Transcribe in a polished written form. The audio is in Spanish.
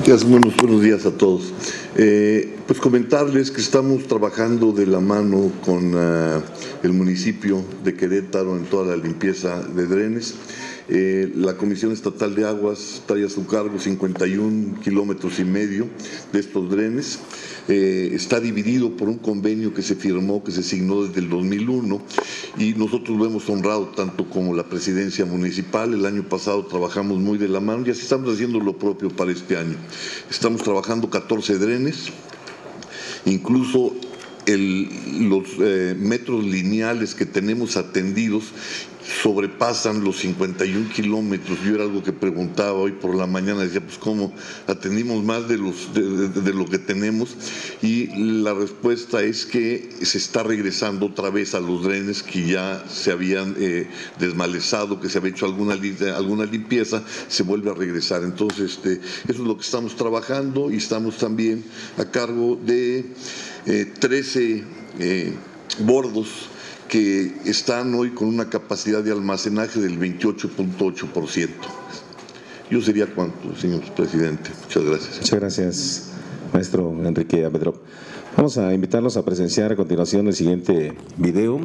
Buenos días a todos. Pues comentarles que estamos trabajando de la mano con el municipio de Querétaro en toda la limpieza de drenes. La Comisión Estatal de Aguas trae a su cargo 51,5 kilómetros de estos drenes. Está dividido por un convenio que se firmó, que se signó desde el 2001, y nosotros lo hemos honrado tanto como la presidencia municipal. El año pasado trabajamos muy de la mano y así estamos haciendo lo propio para este año. Estamos trabajando 14 drenes, incluso los metros lineales que tenemos atendidos sobrepasan los 51 kilómetros. Yo era algo que preguntaba hoy por la mañana, decía, pues cómo atendimos más de lo que tenemos, y la respuesta es que se está regresando otra vez a los drenes que ya se habían desmalezado, que se había hecho alguna limpieza, se vuelve a regresar. Entonces, eso es lo que estamos trabajando, y estamos también a cargo de 13 bordos que están hoy con una capacidad de almacenaje del 28.8%. Yo sería cuánto, señor presidente. Muchas gracias. Muchas gracias, maestro Enrique Amedrop. Vamos a invitarlos a presenciar a continuación el siguiente video.